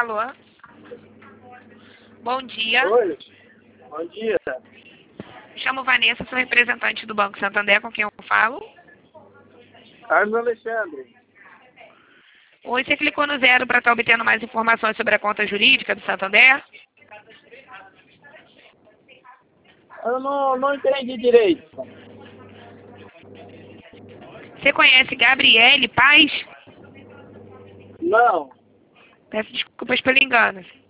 Alô? Bom dia. Oi, bom dia. Me chamo Vanessa, sou representante do Banco Santander, com quem eu falo. Carlos Alexandre. Oi, você clicou no 0 para estar obtendo mais informações sobre a conta jurídica do Santander? Eu não entendi direito. Você conhece Gabriele Paz? Não. Peço desculpas pelo engano.